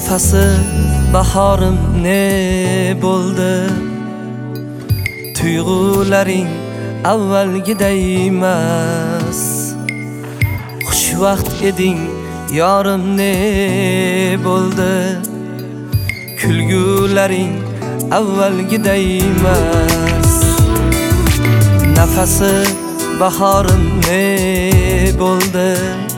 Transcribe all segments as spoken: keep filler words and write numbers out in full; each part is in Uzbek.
Nafasi bahorim ne bo'ldi? Tuyg'ularing avvalgiday emas. Xushvaqt eding yorim ne bo'ldi? Kulgularing avvalgiday emas. Nafasi bahorim ne bo'ldi?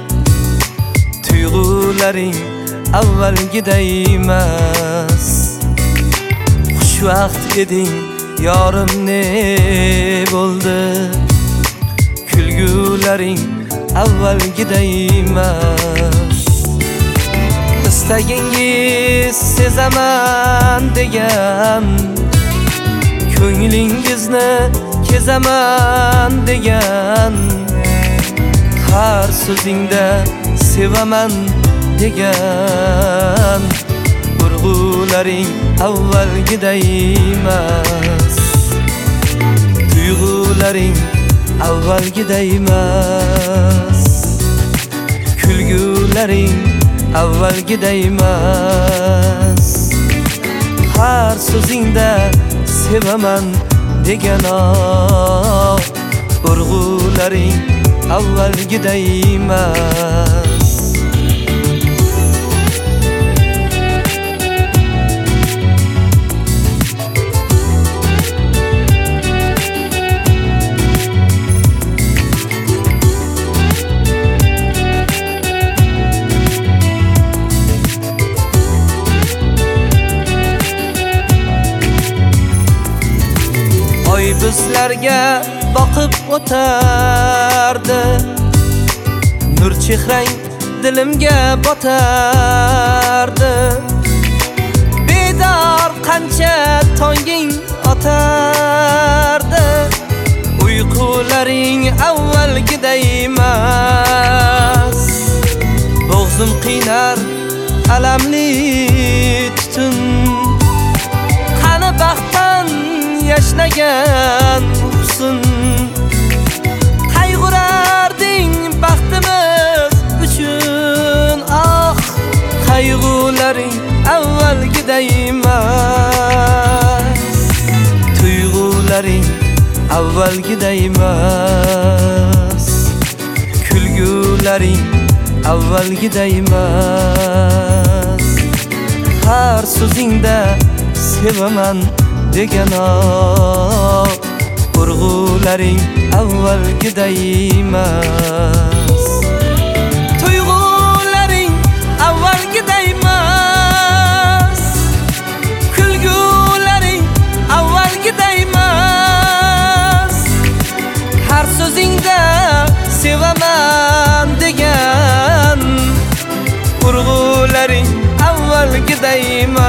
Tuyg'ularing avvalgiday emas. Xushvaqt eding yorim ne bo'ldi? Kulgularing avvalgiday emas. Istagingiz sezaman degan, ko'nglingizni kezaman degan, har so'zingda sevaman degan, urg'ularing avvalgiday emas. Tuyg'ularing avvalgiday emas. Kulgularing avvalgiday emas. Har so'zingda sevaman degan, urg'ularing avvalgiday emas. Bizlarga boqib o'tardi, nur chehrang dilimga botardi. Bedor qancha tonging otardi, uyqularing avvalgiday emas. Bo'g'zim qiynar alamli tutun, qani baxtdan yashnagan husn. Qayg'urarding baxtimiz uchun, ah, qayg'ularing avvalgiday emas. Tuyg'ularing avvalgiday emas. Kulgularing avvalgiday emas. Har so'zingda sevaman degan, urg'ularing avvalgiday emas. Tuyg'ularing avvalgiday emas. Kulgularing avvalgiday emas. Har so'zingda sevaman degan, urg'ularing avvalgiday emas.